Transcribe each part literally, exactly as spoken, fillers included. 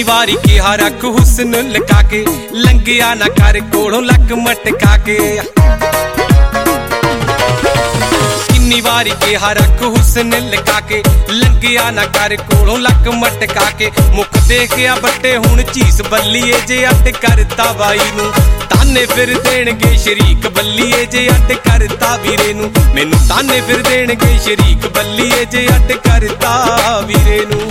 किन्नी वारी कहा रख हुस्न लका के लंघिया ना कर कोलों लक मटका के किन्नी वारी कहा रख हुस्न लका के लंघिया ना कर कोलों लक मटका के मुख देखिया बट्टे हुण चीस बल्लीए जे अट करता बाई नू ताने फिर देणगे शरीक बल्लीए जे अट करता वीरे नू मैनू ताने फिर देणगे शरीक बल्लीए जे अट करता वीरे नू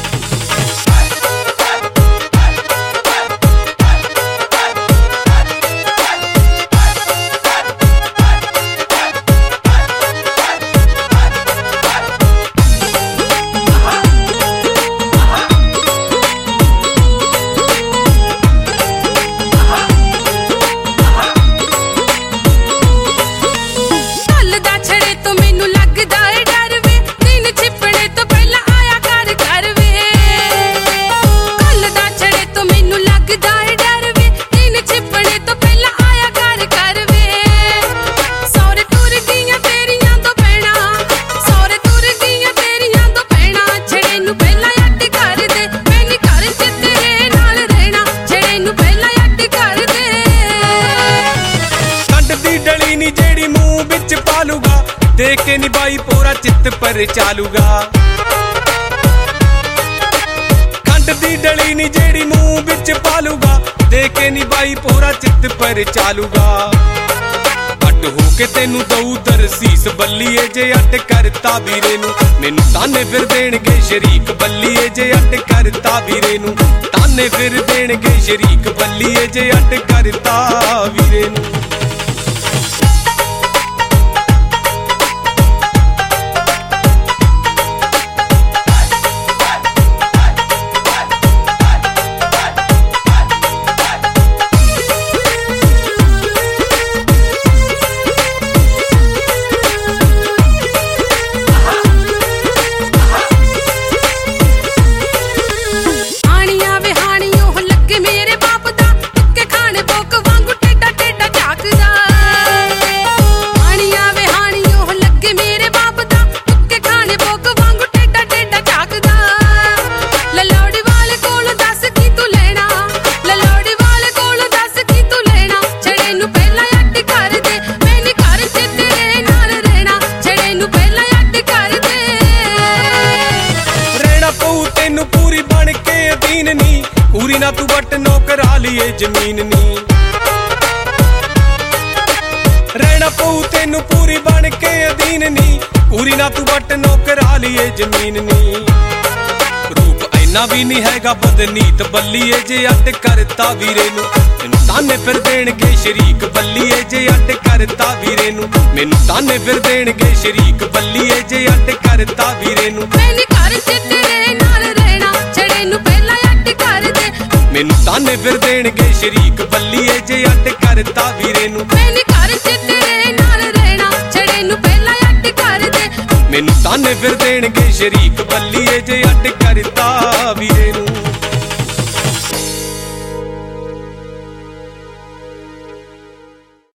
देख के निभाई पूरा चित्त पर चालूगा खंड दी डली नी जेड़ी मुंह बिच पालूगा देख के निभाई पूरा चित्त पर चालूगा अट हो के तेनू दऊ दरसीस बल्लीए जे अट करता वीरे नू मैनू ताने फिर देणगे शरीक बल्लीए जे अट करता वीरे नू ताने फिर देणगे शरीक बल्लीए जे अट करता वीरे नू पूरी ना तू बट नौकरा लिए जमीन नी रहना पऊ तेनू पूरी बन के अधीन नी पूरी ना तू बट नौकरा लिए जमीन नी रूप ऐना भी नहीं हैगा बदनीत बल्लीए जे अट करता वीरे नू मैनू ताने फिर देणगे शरीक बल्लीए जे अट करता वीरे नू मैनू ताने फिर देणगे शरीक बल्लीए जे अट करता वीरे नू मैनू ताने फिर देणगे शरीक बल्लीए जे अट करता वीरे नू मैनू ताने फिर देणगे शरीक बल्लीए जे अट करता वीरे नू।